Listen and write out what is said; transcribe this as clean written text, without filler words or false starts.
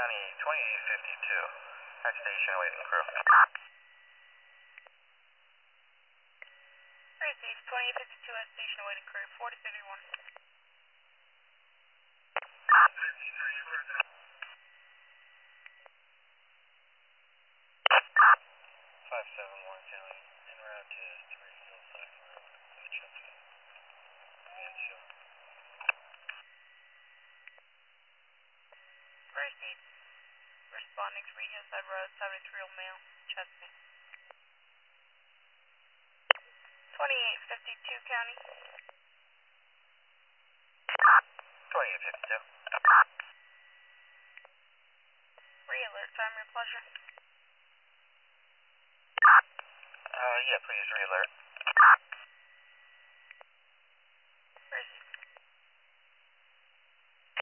County 2852. At station waiting crew. Thursdays 2852 at station waiting crew 4031. 571 County, en route to 3 Hillside Road, Winchester. Mansfield. Thursdays responding 3 Hillside Road 73 Old Mail, Chelsea. 2852 County. 2852. Re-alert, time your pleasure. Yeah, please re-alert.